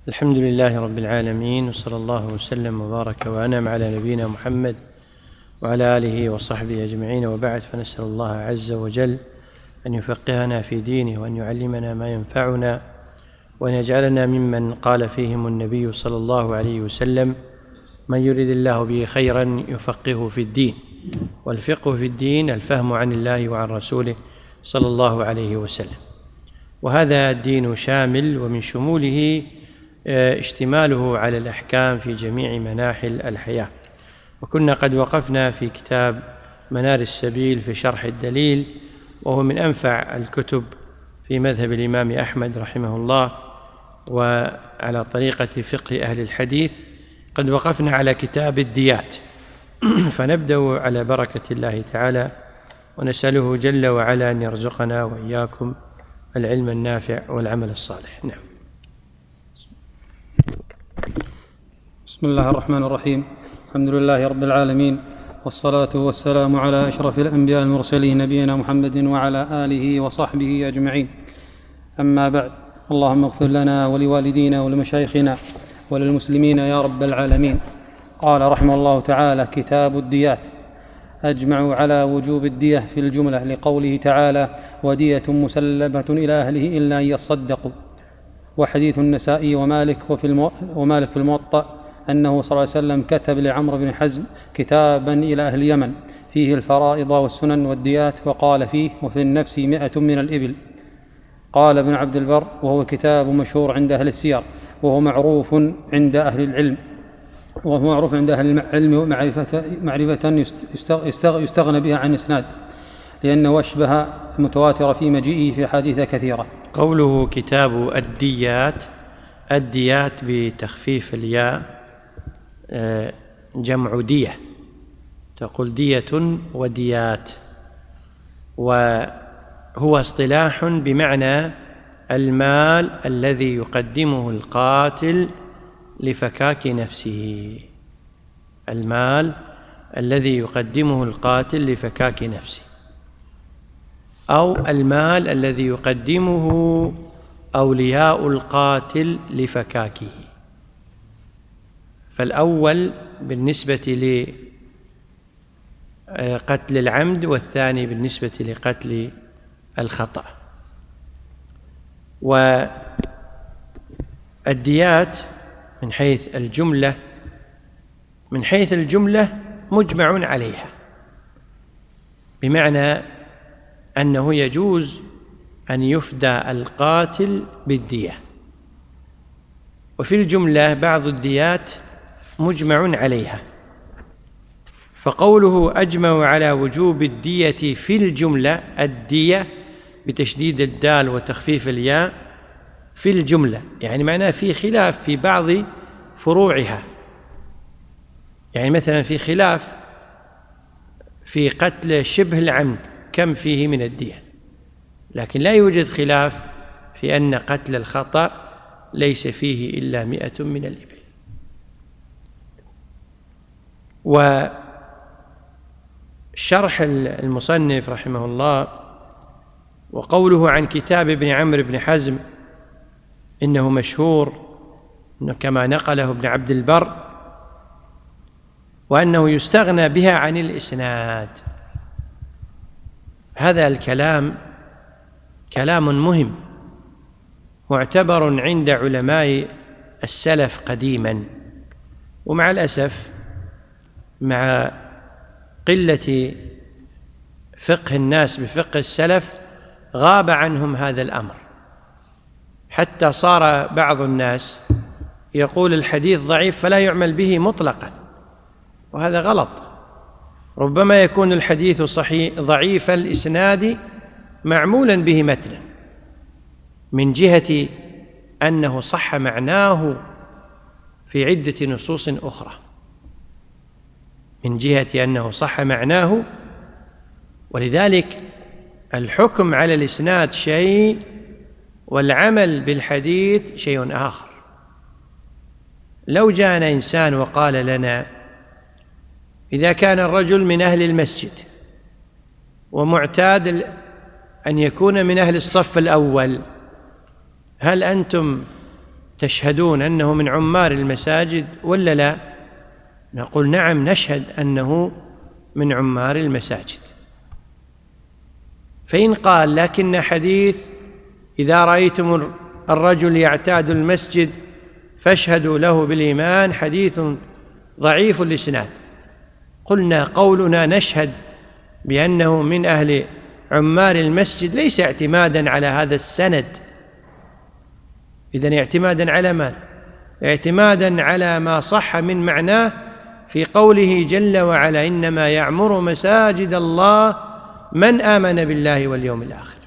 الحمد لله رب العالمين، وصلى الله وسلم وبارك وأنعم على نبينا محمد وعلى آله وصحبه أجمعين، وبعد، فنسأل الله عز وجل أن يفقهنا في دينه وأن يعلمنا ما ينفعنا وأن يجعلنا ممن قال فيهم النبي صلى الله عليه وسلم: من يرد الله به خيرا يفقهه في الدين. والفقه في الدين الفهم عن الله وعن رسوله صلى الله عليه وسلم. وهذا الدين شامل، ومن شموله اشتماله على الأحكام في جميع مناحل الحياة. وكنا قد وقفنا في كتاب منار السبيل في شرح الدليل، وهو من أنفع الكتب في مذهب الإمام أحمد رحمه الله وعلى طريقة فقه أهل الحديث. قد وقفنا على كتاب الديات، فنبدأ على بركة الله تعالى، ونسأله جل وعلا أن يرزقنا وإياكم العلم النافع والعمل الصالح. نعم. بسم الله الرحمن الرحيم. الحمد لله رب العالمين، والصلاة والسلام على أشرف الأنبياء المرسلين نبينا محمد وعلى آله وصحبه أجمعين. أما بعد، اللهم اغفر لنا ولوالدينا ولمشايخنا وللمسلمين يا رب العالمين. قال رحمه الله تعالى: كتاب الديات. أجمعوا على وجوب الدية في الجملة لقوله تعالى: ودية مسلمة إلى أهله إلا أن يصدقوا. وحديث النسائي ومالك في الموطأ أنه صلى الله عليه وسلم كتب لعمرو بن حزم كتابا إلى أهل اليمن فيه الفرائض والسنن والديات، وقال فيه: وفي النفس 100 من الإبل. قال ابن عبد البر: وهو كتاب مشهور عند أهل السير، وهو معروف عند أهل العلم معرفة يستغنى بها عن إسناد، لأنه أشبه متواتر في مجيئه في حديث كثيرة. قوله كتاب الديات بتخفيف الياء جمع دية، تقول دية وديات، وهو اصطلاح بمعنى المال الذي يقدمه القاتل لفكاك نفسه. المال الذي يقدمه القاتل لفكاك نفسه، أو المال الذي يقدمه أولياء القاتل لفكاكه. فالأول بالنسبة لقتل العمد، والثاني بالنسبة لقتل الخطأ. والديات من حيث الجملة مجمع عليها، بمعنى أنه يجوز أن يفدى القاتل بالدية. وفي الجملة بعض الديات مجمع عليها، فقوله أجمع على وجوب الدية في الجملة، الدية بتشديد الدال وتخفيف الياء في الجملة، يعني معناه في خلاف في بعض فروعها. يعني مثلا في خلاف في قتل شبه العمد كم فيه من الدية، لكن لا يوجد خلاف في أن قتل الخطأ ليس فيه إلا 100 من الإبل. وشرح المصنف رحمه الله وقوله عن كتاب ابن عمرو بن حزم إنه مشهور كما نقله ابن عبد البر، وأنه يستغنى بها عن الإسناد. هذا الكلام كلام مهم معتبر عند علماء السلف قديما، ومع الأسف مع قلة فقه الناس بفقه السلف غاب عنهم هذا الأمر، حتى صار بعض الناس يقول الحديث ضعيف فلا يعمل به مطلقا، وهذا غلط. ربما يكون الحديث صحيح ضعيف الإسناد معمولا به متنا، من جهة أنه صح معناه في عدة نصوص أخرى، ولذلك الحكم على الإسناد شيء والعمل بالحديث شيء آخر. لو جاءنا إنسان وقال لنا: إذا كان الرجل من أهل المسجد ومعتاد أن يكون من أهل الصف الأول، هل أنتم تشهدون أنه من عمار المساجد ولا لا؟ نقول نعم، نشهد أنه من عمار المساجد. فإن قال لكن حديث إذا رأيتم الرجل يعتاد المسجد فاشهدوا له بالإيمان حديث ضعيف الإسناد، قلنا قولنا نشهد بأنه من أهل عمار المسجد ليس اعتمادا على هذا السند. إذن اعتمادا على ما؟ اعتمادا على ما صح من معناه في قوله جل وعلا إنما يعمر مساجد الله من آمن بالله واليوم الآخر.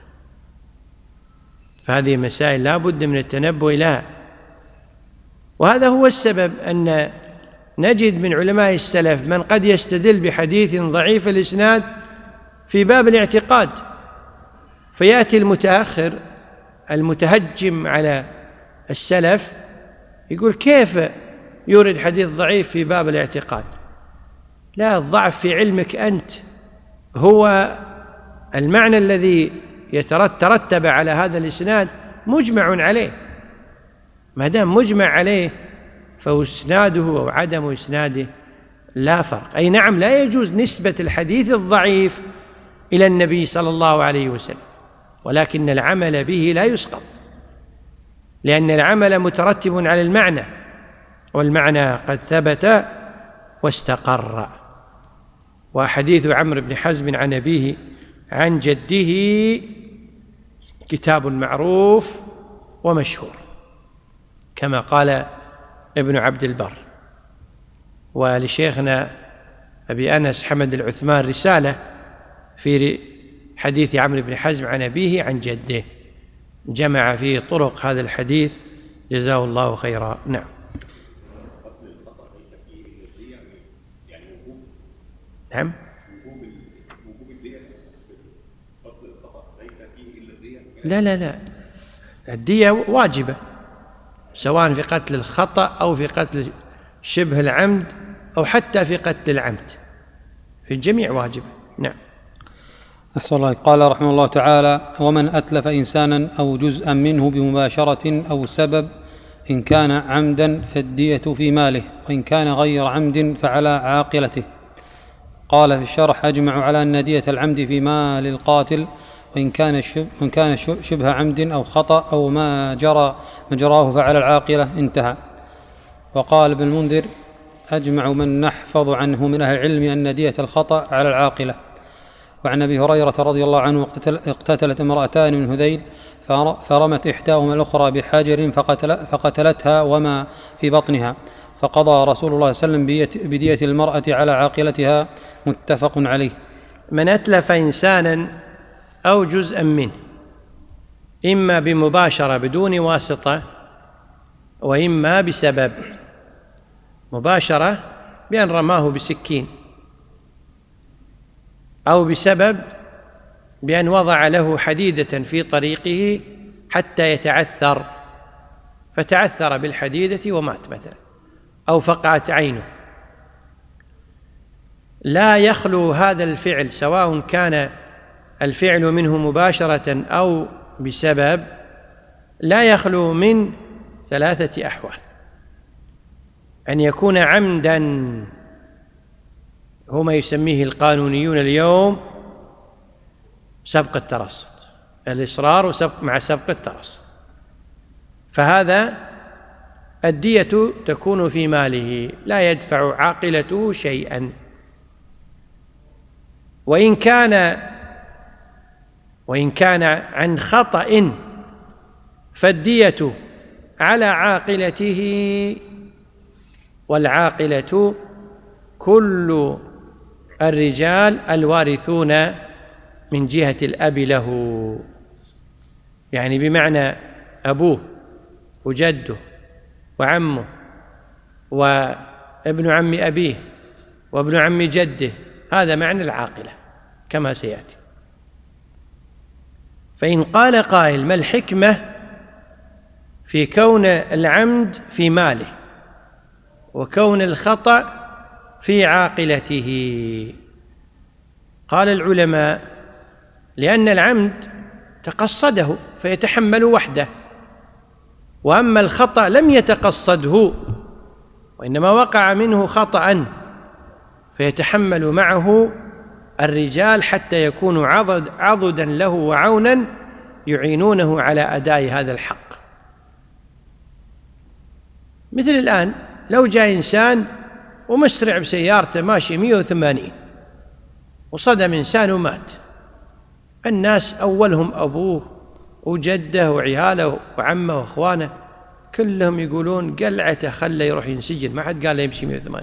فهذه مسائل لا بد من التنبؤ لها، وهذا هو السبب أن نجد من علماء السلف من قد يستدل بحديث ضعيف الإسناد في باب الاعتقاد، فيأتي المتأخر المتهجم على السلف يقول كيف يورد حديث ضعيف في باب الاعتقاد؟ لا، الضعف في علمك أنت، هو المعنى الذي يترتب على هذا الإسناد مجمع عليه، ما دام مجمع عليه فإسناده أو عدم إسناده لا فرق. أي نعم، لا يجوز نسبة الحديث الضعيف إلى النبي صلى الله عليه وسلم، ولكن العمل به لا يسقط، لأن العمل مترتب على المعنى، والمعنى قد ثبت واستقر. وحديث عمرو بن حزم عن أبيه عن جده كتاب معروف ومشهور كما قال ابن عبد البر. ولشيخنا أبي أنس حمد العثمان رسالة في حديث عمرو بن حزم عن أبيه عن جده، جمع فيه طرق هذا الحديث جزاه الله خيرا. نعم. نعم. لا، الدية واجبة سواء في قتل الخطأ أو في قتل شبه العمد أو حتى في قتل العمد، في الجميع واجبة. نعم. أحسن الله. قال رحمه الله تعالى: ومن أتلف إنسانا أو جزءا منه بمباشرة أو سبب، إن كان عمدا فالدية في ماله، وإن كان غير عمد فعلى عاقلته. قال في الشرح: أجمع على أن دية العمد في مال القاتل، وإن كان شبه عمد أو خطأ أو ما جراه فعلى العاقلة. انتهى. وقال ابن المنذر: أجمع من نحفظ عنه من أهل العلم أن دية الخطأ على العاقلة. وعن أبي هريرة رضي الله عنه: اقتتلت امرأتان من هذيل فرمت إحداهما الأخرى بحجر فقتلتها وما في بطنها، فقضى رسول الله صلى الله عليه وسلم بدية المرأة على عاقلتها. متفق عليه. من أتلف إنسانا أو جزءا منه، إما بمباشرة بدون واسطة، وإما بسبب. مباشرة بأن رماه بسكين، أو بسبب بأن وضع له حديدة في طريقه حتى يتعثر فتعثر بالحديدة ومات مثلا، أو فقعت عينه. لا يخلو هذا الفعل سواء كان الفعل منه مباشرة أو بسبب، لا يخلو من 3 أحوال: أن يكون عمدا، هو ما يسميه القانونيون اليوم سبق الترصد، الإصرار مع سبق الترصد، فهذا الدية تكون في ماله لا يدفع عاقلته شيئا. وإن كان عن خطأ فالدية على عاقلته، والعاقلة كل الرجال الوارثون من جهة الأب له، يعني بمعنى أبوه وجده وعمه وابن عم أبيه وابن عم جده، هذا معنى العاقلة كما سيأتي. فإن قال قائل: ما الحكمة في كون العمد في ماله وكون الخطأ في عاقلته؟ قال العلماء: لأن العمد تقصده فيتحمل وحده، وأما الخطأ لم يتقصده وإنما وقع منه خطأ فيتحمل معه الرجال حتى يكونوا عضدا له وعونا يعينونه على أداء هذا الحق. مثل الآن لو جاء إنسان ومسرع بسيارته ماشي 180 وصدم إنسان ومات، الناس أولهم أبوه وجده وعياله وعمه وأخوانه كلهم يقولون قلعته خله يروح ينسجن، ما حد قال له يمشي 180،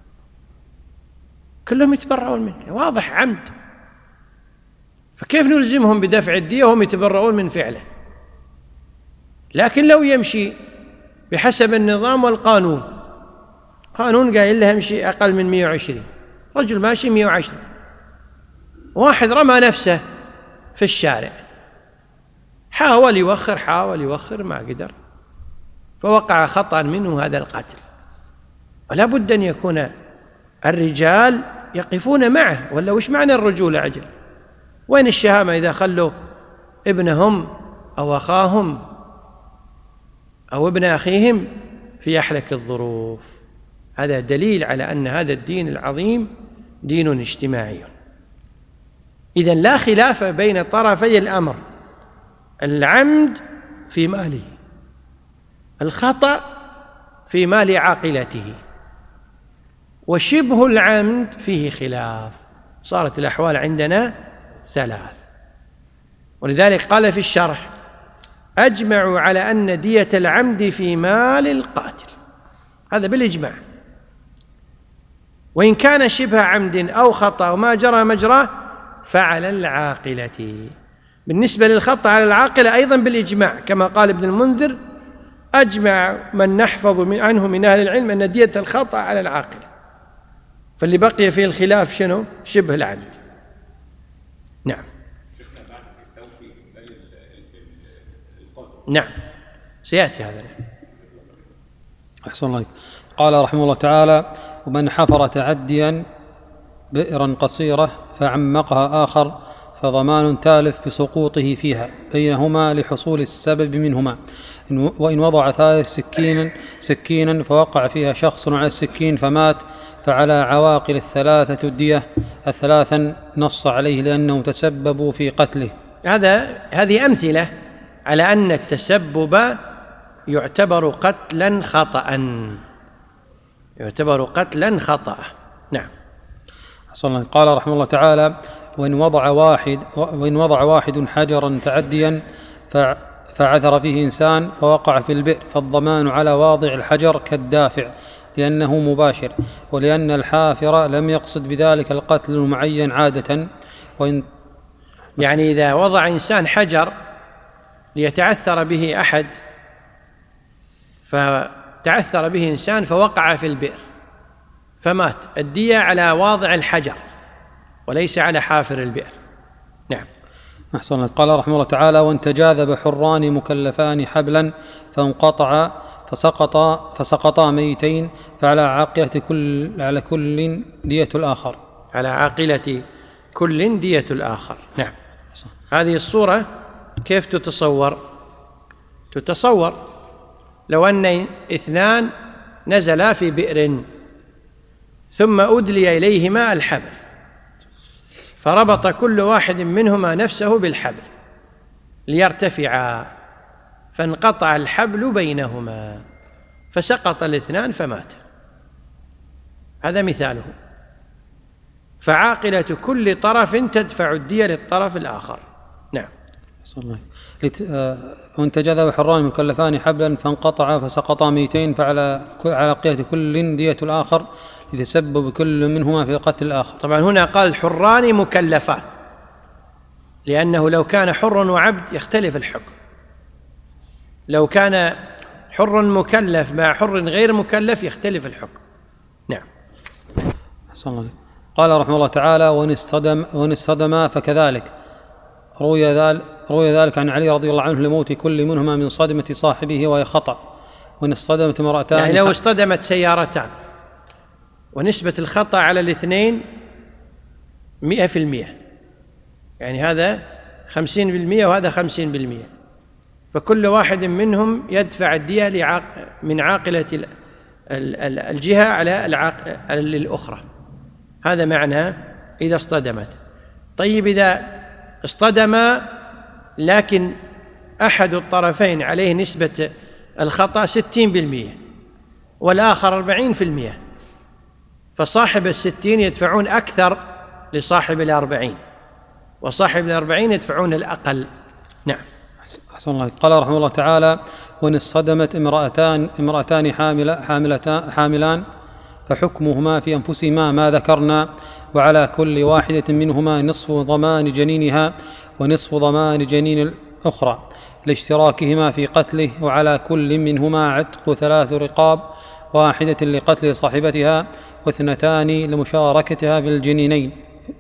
كلهم يتبرؤون منه، واضح عمد. فكيف نلزمهم بدفع الدية وهم يتبرؤون من فعله؟ لكن لو يمشي بحسب النظام والقانون، قانون قايل له يمشي أقل من 120، رجل ماشي 110، واحد رمى نفسه في الشارع، حاول يوخر ما قدر، فوقع خطأ منه هذا القتل. ولا بد أن يكون الرجال يقفون معه، ولا وش معنى الرجولة عجل؟ وين الشهامة إذا خلوا ابنهم أو أخاهم أو ابن أخيهم في أحلك الظروف؟ هذا دليل على أن هذا الدين العظيم دين اجتماعي. إذن لا خلاف بين طرفي الأمر، العمد في ماله، الخطأ في مال عاقلته، وشبه العمد فيه خلاف. صارت الأحوال عندنا ثلاث. ولذلك قال في الشرح: أجمعوا على أن دية العمد في مال القاتل، هذا بالإجماع، وإن كان شبه عمد أو خطأ وما جرى مجراه فعلى العاقلة. بالنسبة للخطأ على العاقلة أيضا بالإجماع، كما قال ابن المنذر: أجمع من نحفظ عنه من أهل العلم أن دية الخطأ على العاقلة. فاللي بقي فيه الخلاف شنو؟ شبه العمد. نعم. نعم سيأتي هذا. أحسن الله. قال رحمه الله تعالى: ومن حفر تعديا بئرا قصيرة فعمقها آخر فضمان تالف بسقوطه فيها بينهما لحصول السبب منهما. وإن وضع ثالث سكينا فوقع فيها شخص على السكين فمات فعلى عواقل الثلاثة الدية الثلاثا نص عليه لأنهم تسببوا في قتله. هذه أمثلة على أن التسبب يعتبر قتلا خطأ. نعم. قال رحمه الله تعالى: وإن وضع واحد حجرا تعديا فعثر فيه إنسان فوقع في البئر فالضمان على واضع الحجر كالدافع لأنه مباشر، ولأن الحافر لم يقصد بذلك القتل المعين عادة. يعني إذا وضع إنسان حجر ليتعثر به أحد، فتعثر به إنسان فوقع في البئر فمات، الدية على واضع الحجر وليس على حافر البئر. نعم. أحسن. قال رحمه الله تعالى: وإن تجاذب حران مكلفان حبلا فانقطع فسقطا ميتين فعلى عاقلة كل دية الآخر. على عاقلة كل دية الآخر. نعم. هذه الصورة كيف تتصور لو أن اثنان نزلا في بئر ثم أدلي إليهما الحبل فربط كل واحد منهما نفسه بالحبل ليرتفعا فانقطع الحبل بينهما فسقط الاثنان فمات. هذا مثاله. فعاقلة كل طرف تدفع الدية للطرف الآخر. نعم. وإن تجاذب حران مكلفان حبلا فانقطع فسقطا ميتين فعلى عاقلة كل دية الآخر يتسبب كل منهما في قتل الآخر. طبعا هنا قال حران مكلفان، لأنه لو كان حر وعبد يختلف الحكم. لو كان حر مكلف مع حر غير مكلف يختلف الحكم. نعم. قال رحمه الله تعالى: وإن اصطدما فكذلك. روي ذلك عن علي رضي الله عنه لموت كل منهما من صدمة صاحبه وهي خطأ. وإن اصطدمت امرأتان، يعني لو اصطدمت سيارتان ونسبة الخطأ على الاثنين 100%، يعني هذا 50% وهذا 50%، فكل واحد منهم يدفع الدية من عاقلة الجهة على الأخرى. هذا معنى إذا اصطدمت. طيب إذا اصطدم لكن أحد الطرفين عليه نسبة الخطأ 60% والآخر 40%، فصاحب 60 يدفعون أكثر لصاحب 40، وصاحب 40 يدفعون الأقل. نعم. أحسن الله. قال رحمه الله تعالى: وإن اصطدمت امرأتان حاملان فحكمهما في أنفسهما ما ذكرنا، وعلى كل واحدة منهما نصف ضمان جنينها ونصف ضمان جنين الأخرى لاشتراكهما في قتله، وعلى كل منهما عتق 3 رقاب، واحدة لقتل صاحبتها واثنتان لمشاركتها في الجنينين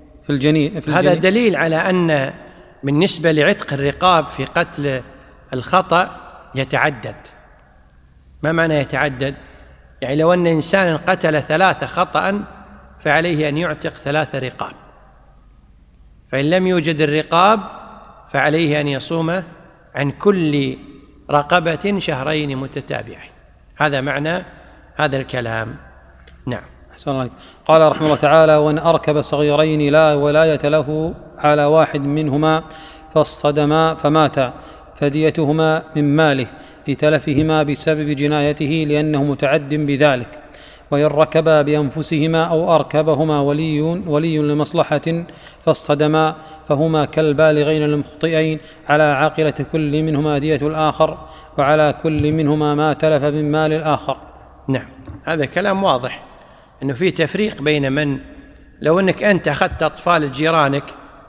هذا دليل على أن بالنسبة لعتق الرقاب في قتل الخطأ يتعدد. ما معنى يتعدد؟ يعني لو أن إنسان قتل 3 خطأ فعليه أن يعتق 3 رقاب، فإن لم يوجد الرقاب فعليه أن يصوم عن كل رقبة 2 شهرين متتابعين. هذا معنى هذا الكلام. نعم. أحسن الله. قال رحمه الله تعالى: وإن أركب صغيرين لا ولاية له على واحد منهما فاصطدما فماتا فديتهما من ماله لتلفهما بسبب جنايته لأنه متعد بذلك. وإن ركبا بأنفسهما أو أركبهما ولي لمصلحة فاصطدما فهما كالبالغين المخطئين، على عاقلة كل منهما دية الآخر، وعلى كل منهما ما تلف من مال الآخر. نعم. هذا كلام واضح أنه في تفريق بين من لو أنك أنت أخذت أطفال جيرانك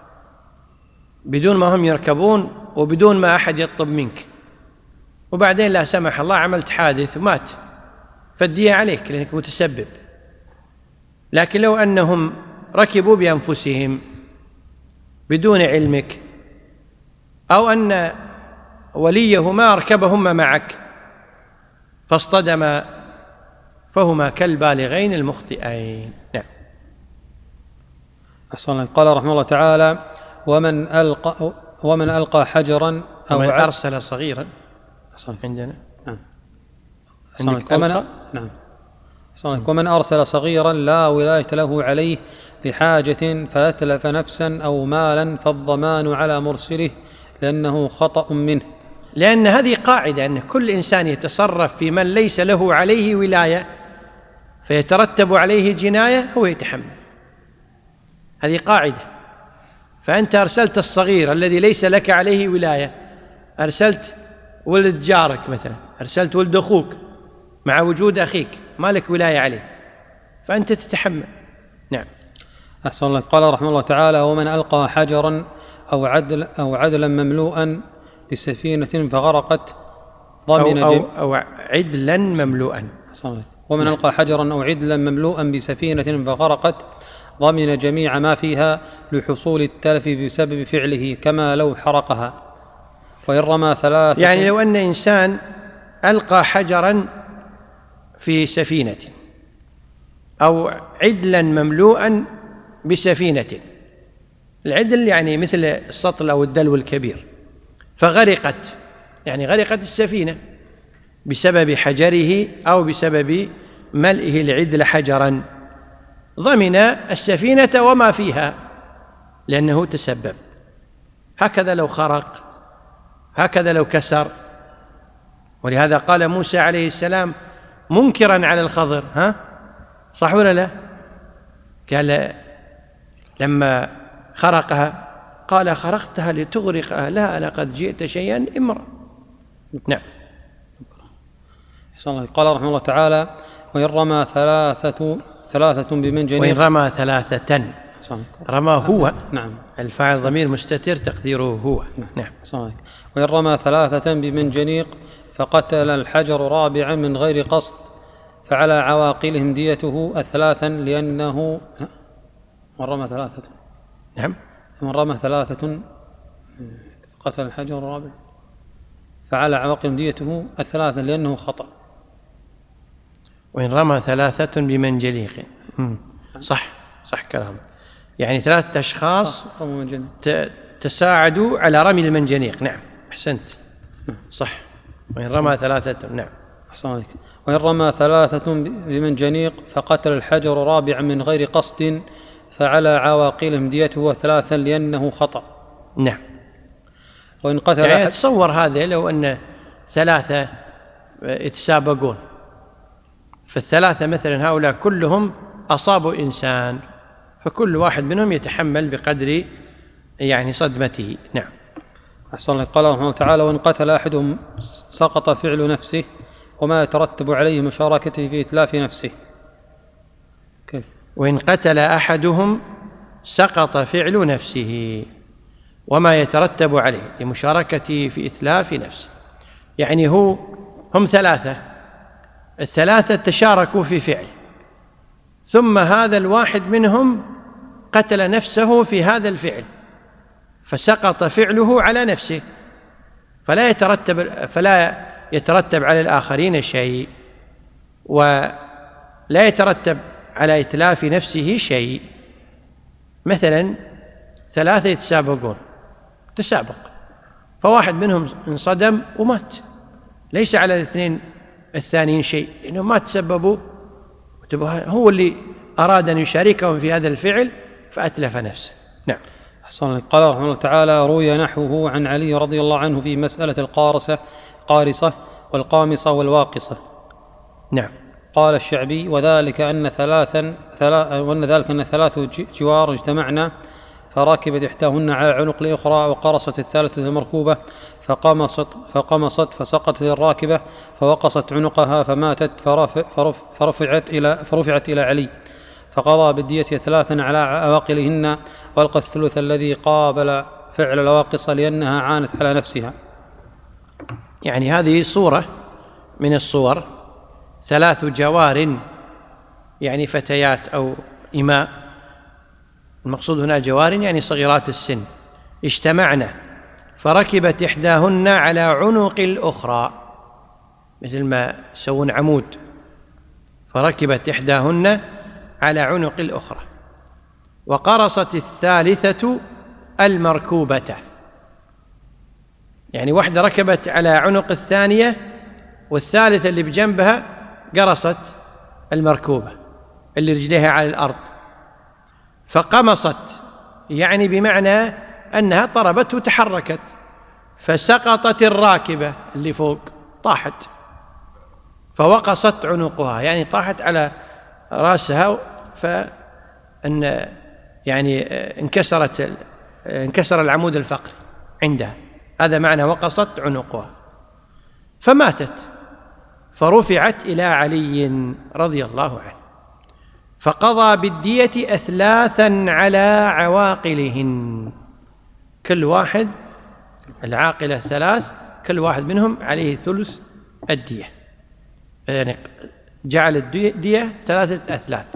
بدون ما هم يركبون وبدون ما أحد يطلب منك، وبعدين لا سمح الله عملت حادث ومات، فالدية عليك لأنك متسبب. لكن لو أنهم ركبوا بأنفسهم بدون علمك، أو أن وليهما ركبهما معك فاصطدما فهما كالبالغين المخطئين. نعم. أحسن الله. قال رحمه الله تعالى: ومن ألقى حجرا أو ومن أرسل صغيرا عندنا. نعم. ومن أرسل صغيرا لا ولاية له عليه لحاجة فأتلف نفسا أو مالا فالضمان على مرسله لأنه خطأ منه. لأن هذه قاعدة أن كل إنسان يتصرف في من ليس له عليه ولاية فيترتب عليه جناية هو يتحمل. هذه قاعدة. فأنت أرسلت الصغير الذي ليس لك عليه ولاية، أرسلت ولد جارك مثلا، أرسلت ولد أخوك مع وجود أخيك ما لك ولاية عليه، فأنت تتحمل. نعم. أحسن الله. قال رحمه الله تعالى: ومن ألقى حجرا أو عدلا مملوءا بسفينة فغرقت ضمن أو عدلا مملوءا. ومن ألقى حجرا أو عدلا مملوءا بسفينة فغرقت ضمن جميع ما فيها لحصول التلف بسبب فعله كما لو حرقها. وإن رمى 3، يعني لو أن إنسان ألقى حجرا في سفينة أو عدلا مملوءا بسفينة، العدل يعني مثل السطل أو الدلو الكبير، فغرقت، يعني غرقت السفينة بسبب حجره أو بسبب ملئه العدل حجرا، ضمن السفينة وما فيها لأنه تسبب. هكذا لو خرق، هكذا لو كسر. ولهذا قال موسى عليه السلام منكرا على الخضر، صح ولا لا؟ قال لما خرقها قال خرقتها لتغرق أهلها لقد جئت شيئا إمرا. نعم. قال رحمه الله تعالى: وإن رمى ثلاثة بمن جنيق. وإن رمى 3 رمى هو. نعم. الفاعل ضمير مستتر تقديره هو. نعم. وإن رمى 3 بمن جنيق فقتل الحجر رابعا من غير قصد فعلى عواقلهم ديته 3 لأنه من رمى 3. نعم. من رمى 3 قتل الحجر الرابع فعلى عواقلهم ديته 3 لأنه خطأ. وإن رمى 3 بمنجنيق. صح كلام. يعني 3 أشخاص تساعدوا على رمي المنجنيق. نعم، أحسنت. صح. وإن رمى ثلاثة. نعم. أحسن عليك. وإن رمى ثلاثة بمنجنيق فقتل الحجر رابعا من غير قصد فعلى عواقلهم ديته ثلاثا لأنه خطأ. نعم. وإن قتل يعني تصور هذا لو أن ثلاثة يتسابقون، فالثلاثة مثلا هؤلاء كلهم أصابوا إنسان، فكل واحد منهم يتحمل بقدر يعني صدمته. نعم. أحسن الله. قال رحمه الله تعالى: وإن قتل أحدهم سقط فعل نفسه وما يترتب عليه مشاركته في إتلاف نفسه. كيف؟ وإن قتل أحدهم سقط فعل نفسه وما يترتب عليه لمشاركته في إتلاف نفسه. يعني هم ثلاثة، الثلاثة تشاركوا في فعل، ثم هذا الواحد منهم قتل نفسه في هذا الفعل فسقط فعله على نفسه، فلا يترتب على الآخرين شيء، ولا يترتب على إتلاف نفسه شيء. مثلا ثلاثة يتسابقون، تسابق، فواحد منهم انصدم ومات، ليس على الاثنين الثانيين شيء، لأنهم ما تسببوا، هو اللي أراد أن يشاركهم في هذا الفعل فأتلف نفسه. نعم. أحسن الله. قال رحمه الله تعالى: روي نحوه عن علي رضي الله عنه في مسألة القارصة والقامصة والواقصة. نعم. قال الشعبي: وذلك أن ثلاث جوار اجتمعنا فركبت إحداهن على عنق الأخرى وقرصت الثالثة المركوبة فقمصت فسقطت الراكبة فوقصت عنقها فماتت فرفعت إلى علي فقضى بالدية ثلاثا على عواقلهن والقى الثلث الذي قابل فعل الواقصة لأنها عانت على نفسها. يعني هذه صورة من الصور، ثلاث جوار يعني فتيات أو إماء، المقصود هنا جوار يعني صغيرات السن، اجتمعنا فركبت إحداهن على عنق الأخرى، مثل ما يسوون عمود، فركبت إحداهن على عنق الأخرى وقرصت الثالثة المركوبة، يعني واحدة ركبت على عنق الثانية والثالثة اللي بجنبها قرصت المركوبة اللي رجليها على الأرض، فقمصت يعني بمعنى أنها طربت وتحركت، فسقطت الراكبة اللي فوق، طاحت، فوقصت عنقها يعني طاحت على رأسها، فإن يعني انكسر العمود الفقري عندها، هذا معنى وقصت عنقها، فماتت، فرفعت إلى علي رضي الله عنه فقضى بالدية أثلاثا على عواقلهن، كل واحد العاقلة ثلاث، كل واحد منهم عليه ثلث الدية، يعني جعل الدية ثلاثة أثلاث.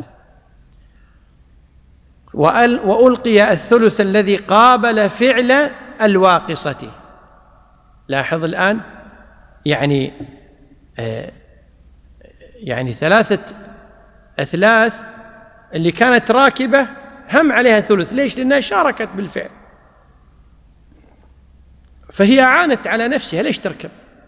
وألقي الثلث الذي قابل فعل الواقصة. لاحظ الآن يعني ثلاثة أثلاث اللي كانت راكبة هم عليها ثلث، ليش؟ لأنها شاركت بالفعل، فهي عانت على نفسها، ليش تركب؟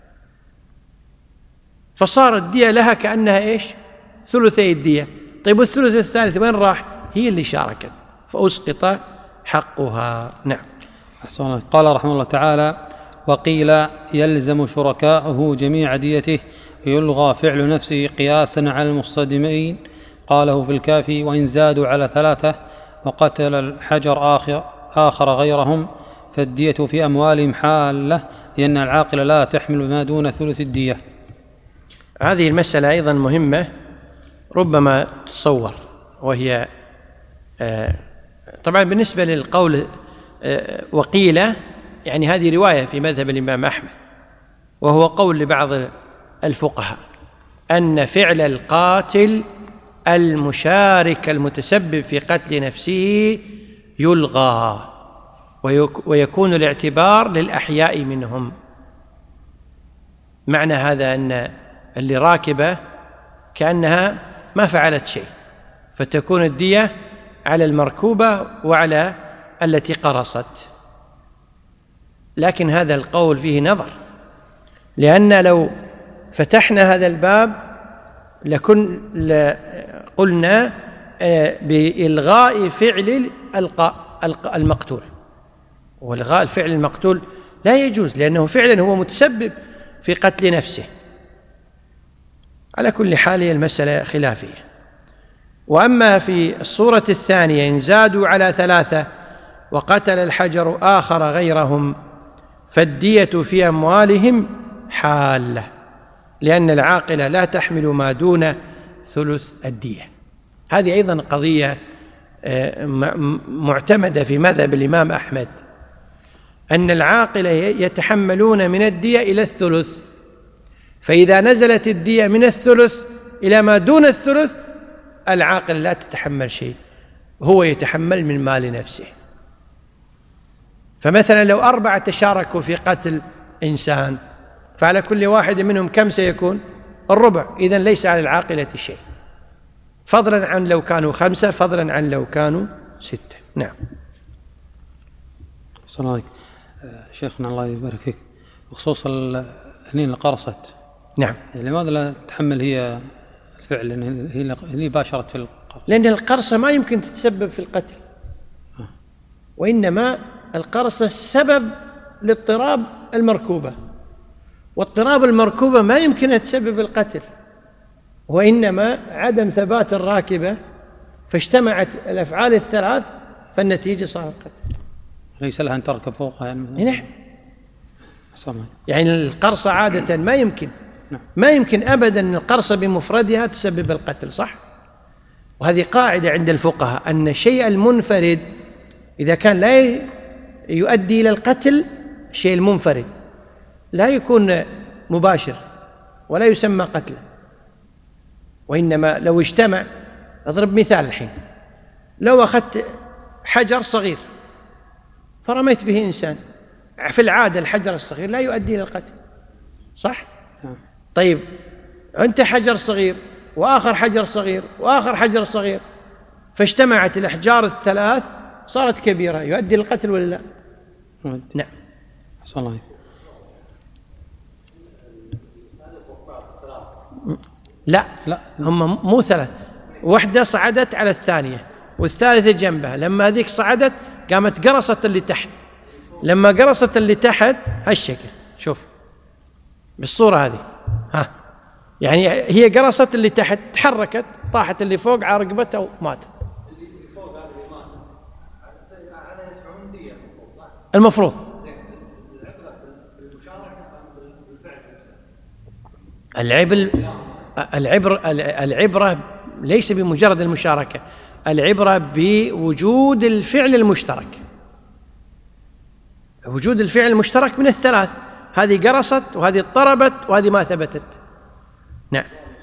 فصارت الدية لها كأنها إيش؟ ثلثي الدية. طيب والثلث الثالث وين راح؟ هي اللي شاركت، فأسقط حقها. نعم. أحسن. قال رحمه الله تعالى: وقيل يلزم شركاءه جميع ديته يلغى فعل نفسه قياسا على المصطدمين، قاله في الكافي: وإن زادوا على ثلاثة وقتل الحجر آخر غيرهم فالدية في أموالهم حالة، لأن العاقل لا تحمل ما دون ثلث الدية. هذه المسألة أيضا مهمة ربما تصور، وهي طبعا بالنسبة للقول وقيل يعني هذه رواية في مذهب الإمام أحمد، وهو قول لبعض الفقهاء أن فعل القاتل المشارك المتسبب في قتل نفسه يلغى ويكون الاعتبار للأحياء منهم. معنى هذا أن اللي راكبة كأنها ما فعلت شيء، فتكون الدية على المركوبة وعلى التي قرصت. لكن هذا القول فيه نظر، لأن لو فتحنا هذا الباب قلنا بإلغاء فعل المقتول، والغاء الفعل المقتول لا يجوز، لأنه فعلا هو متسبب في قتل نفسه. على كل حال المسألة خلافية. وأما في الصورة الثانية إن زادوا على 3 وقتل الحجر آخر غيرهم فالدية في أموالهم حالة، لأن العاقلة لا تحمل ما دون ثلث الدية. هذه أيضا قضية معتمدة في مذهب الإمام أحمد، أن العاقلة يتحملون من الدية إلى الثلث، فإذا نزلت الدية من الثلث إلى ما دون الثلث العاقل لا تتحمل شيء، هو يتحمل من مال نفسه. فمثلا لو 4 تشاركوا في قتل إنسان فعلى كل واحد منهم كم سيكون؟ الربع، إذن ليس على العاقلة شيء، فضلا عن لو كانوا 5، فضلا عن لو كانوا 6. نعم. السلام عليكم شيخنا، الله يبارك فيك، بخصوص هنين القرصت، نعم، لماذا لا تتحمل هي الفعل هي باشرت في القرص؟ لأن القرصة ما يمكن تتسبب في القتل، وإنما القرصة سبب لاضطراب المركوبة، واضطراب المركوبة ما يمكن أن تسبب القتل، وإنما عدم ثبات الراكبة، فاجتمعت الأفعال الثلاث فالنتيجة صار القتل. ليس لها أن تركب فوقها يعني. نعم. يعني القرصة عادة ما يمكن أبدا القرصة بمفردها تسبب القتل، صح؟ وهذه قاعدة عند الفقهاء، أن الشيء المنفرد إذا كان لا يؤدي إلى القتل، الشيء المنفرد لا يكون مباشر ولا يسمى قتلا، وإنما لو اجتمع. أضرب مثال الحين، لو أخذت حجر صغير فرميت به إنسان، في العادة الحجر الصغير لا يؤدي إلى القتل، صح؟ طيب أنت حجر صغير وآخر حجر صغير وآخر حجر صغير، فاجتمعت الأحجار الثلاث صارت كبيرة، يؤدي للقتل ولا لا؟ نعم. صلى الله عليه. لا هم مو 3، واحدة صعدت على الثانية والثالثة جنبها، لما هذيك صعدت قامت قرصت اللي تحت، لما قرصت اللي تحت هالشكل، شوف بالصورة هذه، يعني هي قرصت اللي تحت، تحركت، طاحت اللي فوق على رقبتها وماتت. المفروض العبرة ليس بمجرد المشاركة، العبرة بوجود الفعل المشترك، وجود الفعل المشترك من الثلاث، هذه قرصت وهذه اضطربت وهذه ما ثبتت. نعم.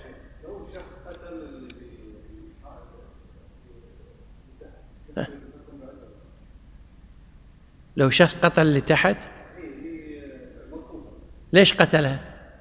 لو شخص قتل اللي تحت، ليش قتلها؟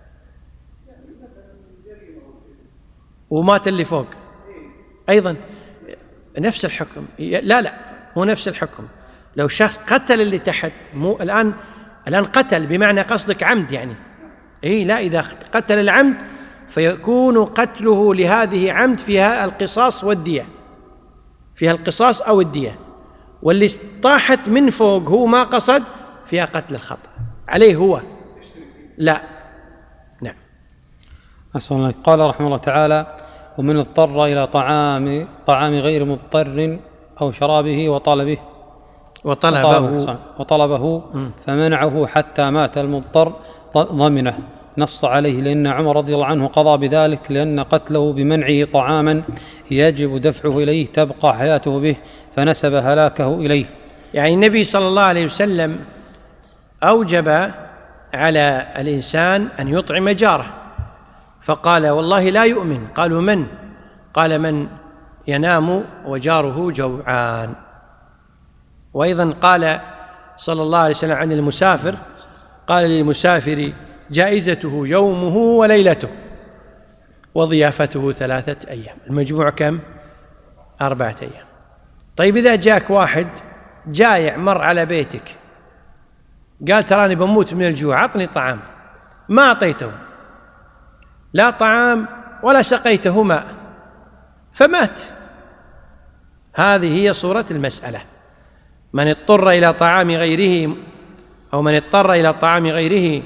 ومات اللي فوق أيضا نفس الحكم. لا مو نفس الحكم. لو شخص قتل اللي تحت، مو الآن قتل بمعنى قصدك عمد يعني، لا، إذا قتل العمد فيكون قتله لهذه عمد فيها القصاص والدية، فيها القصاص أو الدية، واللي طاحت من فوق هو ما قصد فيها قتل الخطأ عليه هو. لا. نعم. أسأل الله. قال رحمه الله تعالى: ومن اضطر إلى طعام غير مضطر أو شرابه وطلبه فمنعه حتى مات المضطر ضمنه، نص عليه، لأن عمر رضي الله عنه قضى بذلك، لأن قتله بمنعه طعاما يجب دفعه إليه تبقى حياته به، فنسب هلاكه إليه. يعني النبي صلى الله عليه وسلم أوجب على الإنسان أن يطعم جاره، فقال: والله لا يؤمن. قالوا: من؟ قال: من ينام وجاره جوعان. وأيضا قال صلى الله عليه وسلم عن المسافر، قال للمسافر: جائزته يومه وليلته وضيافته 3 أيام، المجموع كم؟ 4 أيام. طيب إذا جاك واحد جايع مر على بيتك قال: تراني بموت من الجوع، أعطني طعام، ما أعطيته لا طعام ولا سقيته ماء فمات. هذه هي صورة المسألة. من اضطر إلى طعام غيره أو من اضطر إلى طعام غيره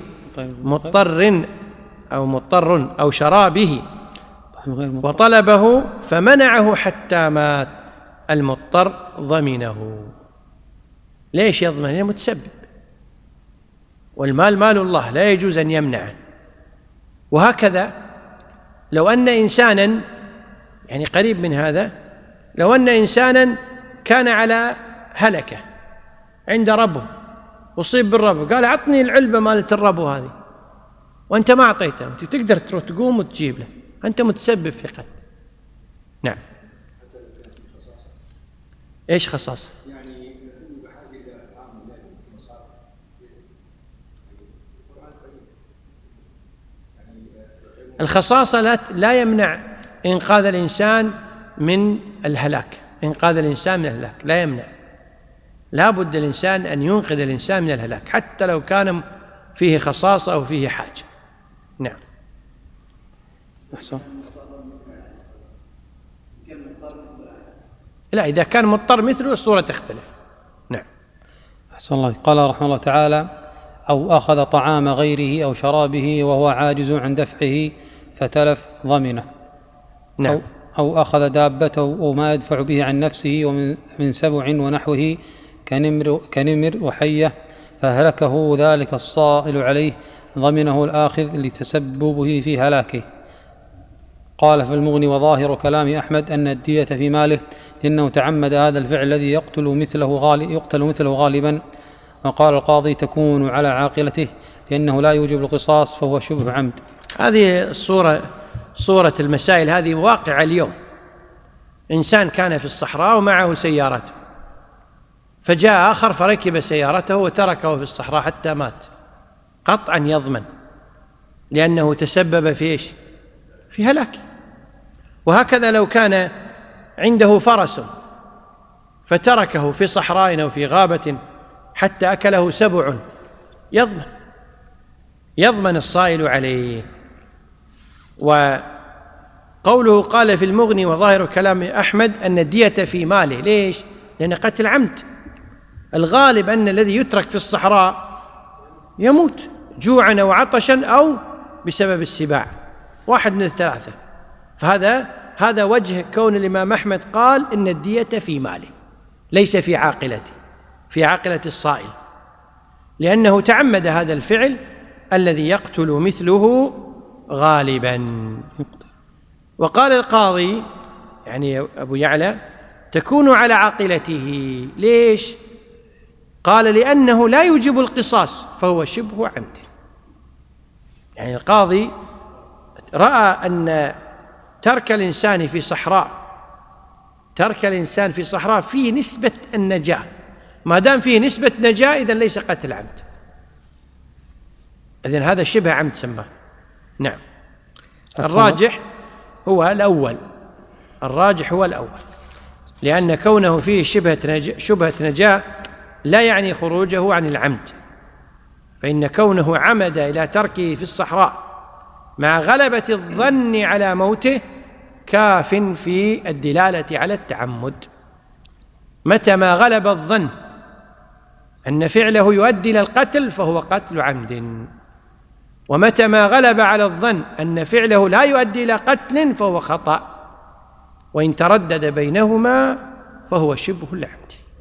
مضطر أو شرابه وطلبه فمنعه حتى مات، المضطر ضمنه. ليش يضمن؟ لأنه متسبب، والمال مال الله لا يجوز أن يمنعه. وهكذا لو أن إنسانا، يعني قريب من هذا، لو أن إنسانا كان على هلكة عند ربه، أصيب بالربو، قال أعطني العلبة مالت الربو هذه، وأنت ما أعطيته، أنت تقدر تروح تقوم وتجيب له، أنت متسبب في قتل. نعم. إيش خصاصة؟ الخصاصة لا يمنع إنقاذ الإنسان من الهلاك، إنقاذ الإنسان من الهلاك لا يمنع، لا بد الإنسان أن ينقذ الإنسان من الهلاك حتى لو كان فيه خصاصة أو فيه حاجة. نعم. أحسن. لا، إذا كان مضطر مثله الصورة تختلف. نعم. أحسن الله. قال رحمه الله تعالى: أو أخذ طعام غيره أو شرابه وهو عاجز عن دفعه فتلف ضمنه. نعم. أو أخذ دابته وما يدفع به عن نفسه ومن سبع ونحوه كنمر وحية فهلكه ذلك الصائل عليه، ضمنه الآخذ لتسببه في هلاكه. قال في المغني: وظاهر كلام أحمد أن الدية في ماله، لأنه تعمد هذا الفعل الذي يقتل مثله غالبا. وقال القاضي: تكون على عاقلته، لأنه لا يوجب القصاص فهو شبه عمد. هذه صورة المسائل هذه واقعة اليوم. إنسان كان في الصحراء ومعه سيارته، فجاء آخر فركب سيارته وتركه في الصحراء حتى مات، قطعا يضمن، لأنه تسبب في إيش؟ في هلاك. وهكذا لو كان عنده فرس فتركه في صحراء أو في غابة حتى أكله سبع، يضمن الصائل عليه. وقوله قال في المغني: وظاهر كلام أحمد أن الدية في ماله. ليش؟ لأن قتل عمد. الغالب أن الذي يترك في الصحراء يموت جوعا أو عطشا أو بسبب السباع، واحد من الثلاثة. فهذا وجه كون الإمام أحمد قال إن الدية في ماله ليس في عاقلته، في عاقلة الصائل، لأنه تعمد هذا الفعل الذي يقتل مثله غالبا. وقال القاضي يعني أبو يعلى: تكون على عاقلته. ليش؟ قال: لأنه لا يوجب القصاص فهو شبه عمد. يعني القاضي رأى أن ترك الإنسان في صحراء فيه نسبة النجاة، ما دام فيه نسبة نجاة إذن ليس قتل عمد، إذن هذا شبه عمد سماه. نعم. الراجح هو الأول، لأن كونه فيه شبهة نجاة لا يعني خروجه عن العمد، فإن كونه عمد إلى تركه في الصحراء مع غلبة الظن على موته كاف في الدلالة على التعمد. متى ما غلب الظن أن فعله يؤدي إلى القتل فهو قتل عمد، ومتى ما غلب على الظن أن فعله لا يؤدي إلى قتل فهو خطأ، وإن تردد بينهما فهو شبه العمد.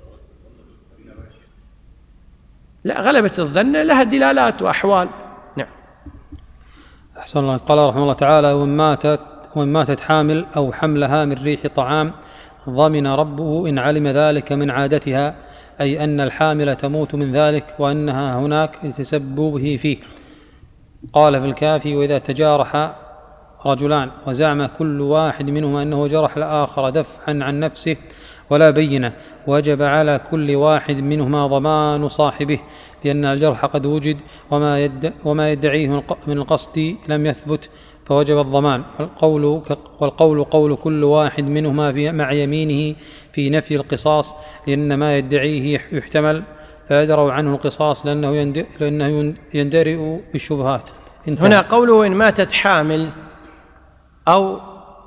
لا، غلبة الظن لها دلالات وأحوال. نعم. أحسن الله. قال رحمه الله تعالى: وإن ماتت حامل أو حملها من ريح طعام ضمن ربه إن علم ذلك من عادتها، أي أن الحامل تموت من ذلك وأنها هناك لتسببه فيه. قال في الكافي: وإذا تجارح رجلان وزعم كل واحد منهما أنه جرح الآخر دفعا عن نفسه ولا بينة، وجب على كل واحد منهما ضمان صاحبه، لأن الجرح قد وجد وما يدعيه من القصد لم يثبت فوجب الضمان. والقول قول كل واحد منهما مع يمينه في نفي القصاص، لأن ما يدعيه يحتمل فيدرأ عنه القصاص، لأنه يندرئ بالشبهات. هنا قوله إن ماتت حامل أو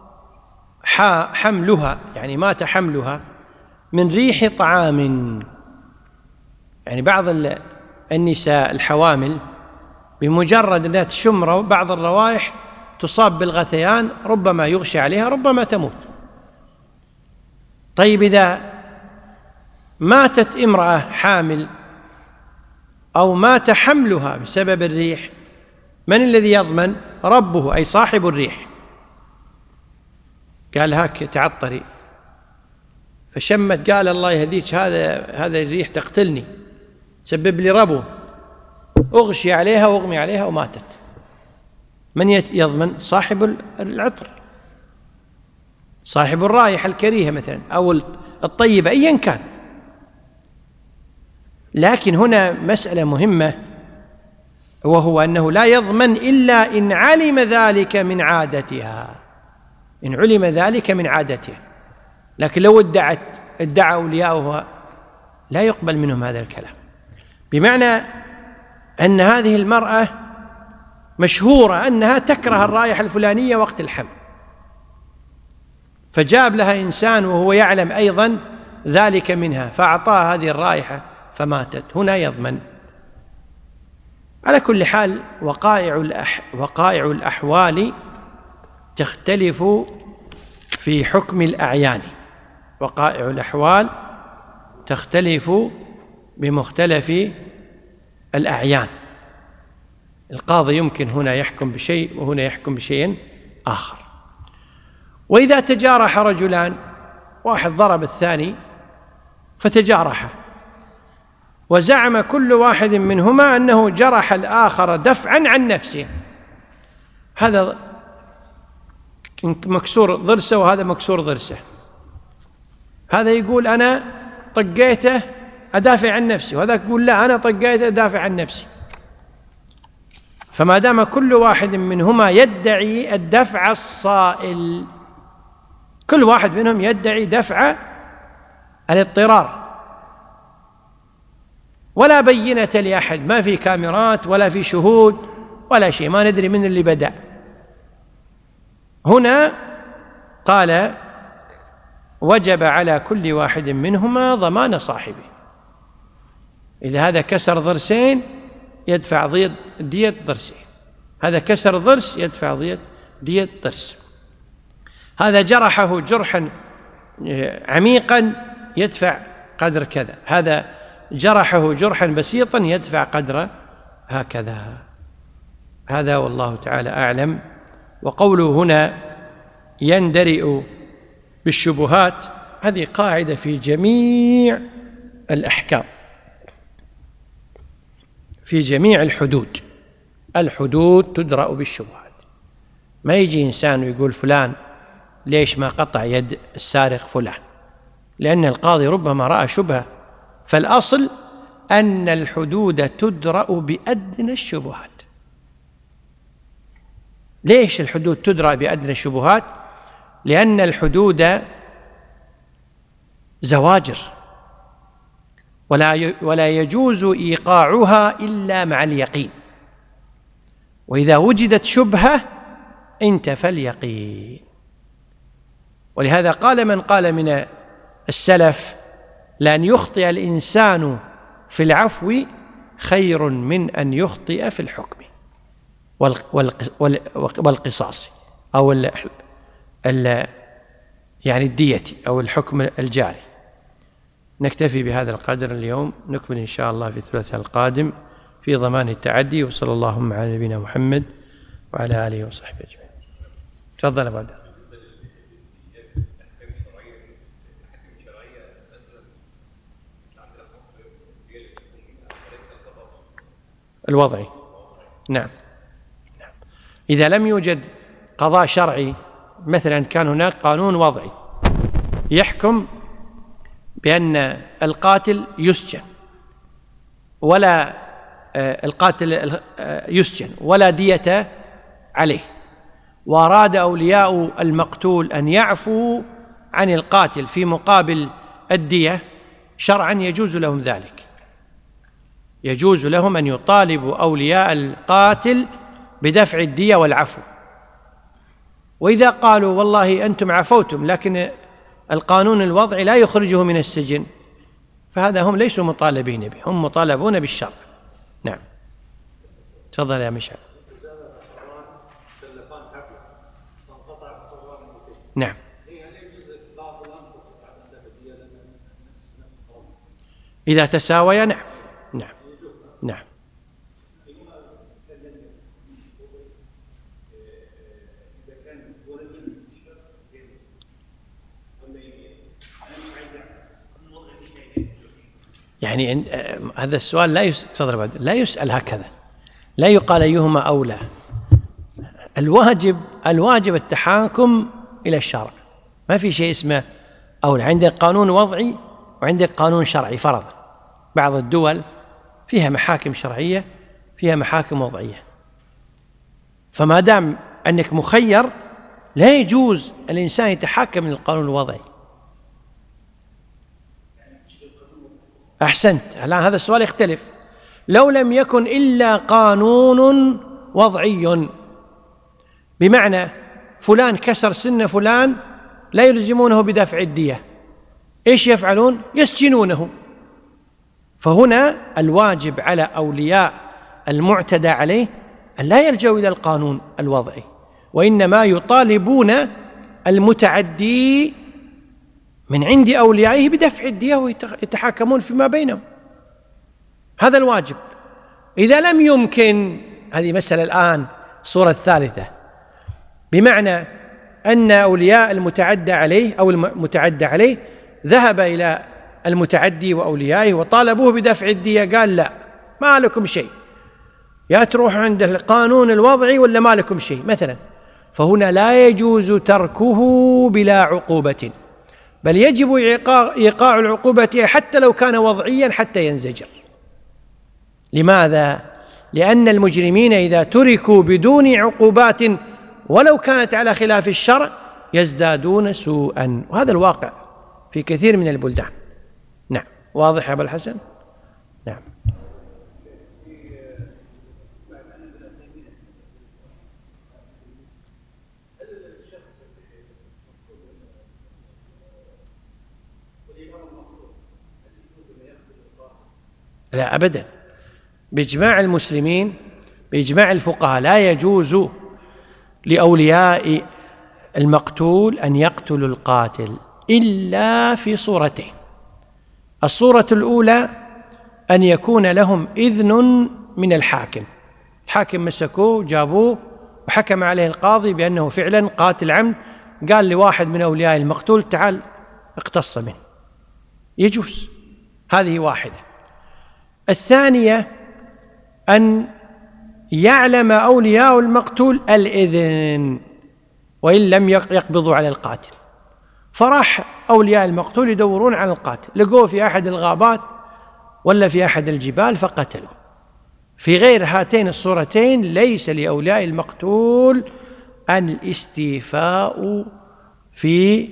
حملها، يعني مات حملها من ريح طعام، يعني بعض النساء الحوامل بمجرد أنها تشم بعض الروائح تصاب بالغثيان، ربما يغشى عليها، ربما تموت. طيب إذا ماتت امرأة حامل أو مات حملها بسبب الريح، من الذي يضمن؟ ربه، أي صاحب الريح. قال هاك تعطري، فشمت، قال الله يهديك، هذا الريح تقتلني، سبب لي ربو، أغشي عليها وأغمي عليها وماتت. من يضمن؟ صاحب العطر، صاحب الرائحة الكريهة مثلا أو الطيبة أيا كان. لكن هنا مسألة مهمة، وهو أنه لا يضمن إلا إن علم ذلك من عادتها، لكن لو ادعى أولياؤها لا يقبل منهم هذا الكلام. بمعنى أن هذه المرأة مشهورة أنها تكره الرائحة الفلانية وقت الحمل، فجاب لها إنسان وهو يعلم أيضا ذلك منها فأعطاها هذه الرائحة فماتت، هنا يضمن. على كل حال وقائع الأحوال تختلف في حكم الأعيان، وقائع الأحوال تختلف بمختلف الأعيان. القاضي يمكن هنا يحكم بشيء وهنا يحكم بشيء آخر. وإذا تجارح رجلان، واحد ضرب الثاني فتجارح، وزعم كل واحد منهما أنه جرح الآخر دفعا عن نفسه، هذا مكسور ضرسه وهذا مكسور ضرسه، هذا يقول أنا طقيته أدافع عن نفسي، وهذا يقول لا أنا طقيته أدافع عن نفسي. فما دام كل واحد منهما يدعي الدفع الصائل، كل واحد منهم يدعي دفع الاضطرار، ولا بينة لأحد، ما في كاميرات ولا في شهود ولا شيء، ما ندري من اللي بدأ. هنا قال وجب على كل واحد منهما ضمان صاحبه. إذا هذا كسر ضرسين يدفع دية ضرسين، هذا كسر ضرس يدفع دية ضرس، هذا جرحه جرحا عميقا يدفع قدر كذا، هذا جرحه جرحا بسيطا يدفع قدر هكذا. هذا والله تعالى أعلم. وقوله هنا يندرئ بالشبهات، هذه قاعدة في جميع الأحكام، في جميع الحدود تدرأ بالشبهات. ما يجي إنسان ويقول فلان ليش ما قطع يد السارق فلان، لأن القاضي ربما رأى شبهة. فالأصل أن الحدود تدرأ بأدنى الشبهات. ليش الحدود تدرأ بأدنى الشبهات؟ لأن الحدود زواجر، ولا يجوز إيقاعها إلا مع اليقين، وإذا وجدت شبهة انتفى اليقين. ولهذا قال من قال من السلف لأن يخطئ الإنسان في العفو خير من أن يخطئ في الحكم والقصاص أو يعني الدية أو الحكم الجاري. نكتفي بهذا القدر اليوم، نكمل إن شاء الله في الثلاثاء القادم في ضمان التعدي. وصلى اللهم على نبينا محمد وعلى آله وصحبه أجمعين. تفضل أبو عبد الله. الوضعي، نعم. إذا لم يوجد قضاء شرعي، مثلا كان هناك قانون وضعي يحكم بأن القاتل يسجن ولا يسجن ولا دية عليه، وأراد أولياء المقتول أن يعفوا عن القاتل في مقابل الدية، شرعا يجوز لهم ذلك، يجوز لهم أن يطالبوا أولياء القاتل بدفع الدية والعفو. وإذا قالوا والله أنتم عفوتم لكن القانون الوضعي لا يخرجه من السجن، فهذا هم ليسوا مطالبين به، هم مطالبون بالشرع. نعم، تفضل يا مشعل. نعم، إذا تساويا. نعم نعم نعم. يعني هذا السؤال لا يسأل هكذا، لا يقال أيهما أولى. الواجب التحاكم إلى الشرع، ما في شيء اسمه أولى. عندك قانون وضعي وعندك قانون شرعي فرض. بعض الدول فيها محاكم شرعية، فيها محاكم وضعية، فما دام أنك مخير لا يجوز الإنسان يتحاكم من القانون الوضعي. أحسنت. الآن هذا السؤال يختلف. لو لم يكن إلا قانون وضعي، بمعنى فلان كسر سن فلان لا يلزمونه بدفع الدية، إيش يفعلون؟ يسجنونه. فهنا الواجب على أولياء المعتدى عليه أن لا يلجأوا إلى القانون الوضعي، وإنما يطالبون المتعدي من عند أوليائه بدفع الدية ويتحاكمون فيما بينهم. هذا الواجب. إذا لم يمكن، هذه مسألة الآن الصورة الثالثة، بمعنى أن أولياء المتعدى عليه أو المتعدى عليه ذهب إلى المتعدي وأوليائه وطالبوه بدفع الدية، قال لا، ما لكم شيء، يا تروح عند القانون الوضعي ولا ما لكم شيء مثلا، فهنا لا يجوز تركه بلا عقوبة، بل يجب إيقاع العقوبة حتى لو كان وضعيا حتى ينزجر. لماذا؟ لأن المجرمين إذا تركوا بدون عقوبات ولو كانت على خلاف الشرع يزدادون سوءا، وهذا الواقع في كثير من البلدان. نعم، واضح يا أبا الحسن؟ نعم. لا أبدا، بإجماع المسلمين، بإجماع الفقهاء، لا يجوز لأولياء المقتول أن يقتلوا القاتل إلا في صورتين. الصورة الأولى أن يكون لهم إذن من الحاكم، الحاكم مسكوه جابوه وحكم عليه القاضي بأنه فعلا قاتل عمد، قال لواحد من أولياء المقتول تعال اقتص منه، يجوز. هذه واحدة. الثانية أن يعلم أولياء المقتول الإذن وإن لم يقبضوا على القاتل، فراح أولياء المقتول يدورون على القاتل، لقوه في أحد الغابات ولا في أحد الجبال فقتلوا. في غير هاتين الصورتين ليس لأولياء المقتول الاستيفاء في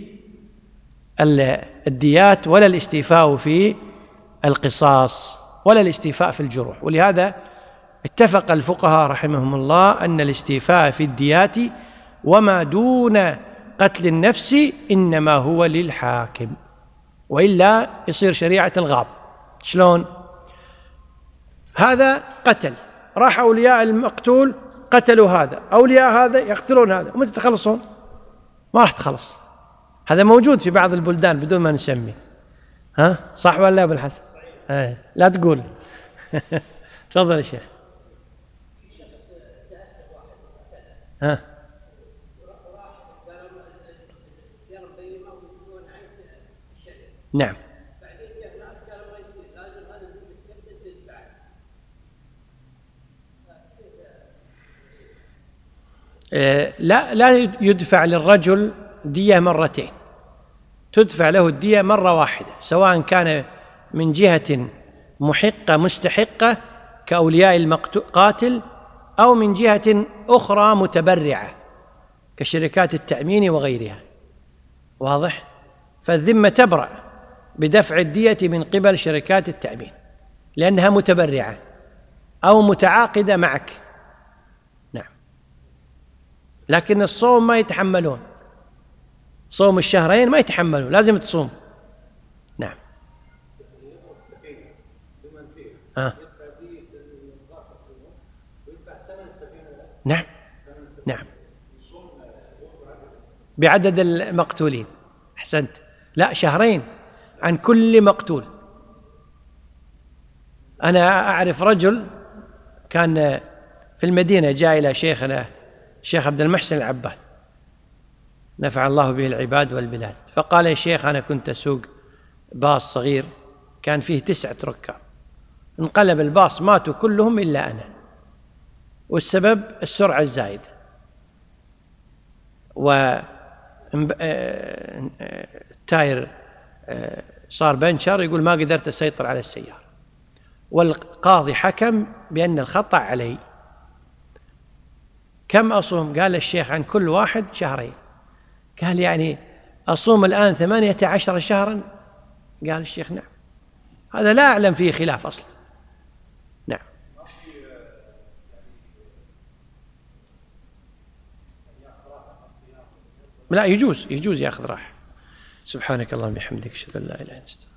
الديات ولا الاستيفاء في القصاص ولا الاستيفاء في الجروح. ولهذا اتفق الفقهاء رحمهم الله أن الاستيفاء في الديات وما دون قتل النفس إنما هو للحاكم، وإلا يصير شريعة الغاب. شلون؟ هذا قتل، راح أولياء المقتول قتلوا هذا، أولياء هذا يقتلون هذا، ومتى تخلصون؟ ما راح تخلص. هذا موجود في بعض البلدان بدون ما نسمي. ها صح ولا لا يا أبو الحسن؟ لا تقول. تفضل يا شيخ. ها نعم. لا يدفع للرجل دية مرتين، تدفع له الدية مرة واحدة، سواء كان من جهة محقة مستحقة كأولياء القاتل أو من جهة أخرى متبرعة كشركات التأمين وغيرها. واضح؟ فالذمة تبرأ بدفع الدية من قبل شركات التأمين لأنها متبرعة أو متعاقدة معك. نعم. لكن الصوم ما يتحملون، صوم الشهرين ما يتحملون، لازم تصوم. نعم. نعم نعم بعدد المقتولين. أحسنت. لا، شهرين عن كل مقتول. أنا أعرف رجل كان في المدينة، جاء إلى شيخنا الشيخ عبد المحسن العباد نفع الله به العباد والبلاد، فقال: يا شيخ، أنا كنت أسوق باص صغير كان فيه 9 ركاب، انقلب الباص ماتوا كلهم إلا أنا، والسبب السرعة الزايدة، والتاير صار بنشر، يقول ما قدرت أسيطر على السيارة، والقاضي حكم بأن الخطأ علي. كم أصوم؟ قال الشيخ: عن كل واحد شهرين. قال: يعني أصوم الآن 18 شهرا؟ قال الشيخ: نعم. هذا لا أعلم فيه خلاف أصلا. نعم. لا، يجوز يأخذ راحة. سبحانك اللهم وبحمدك، أشهد أن لا إله إلا أنت.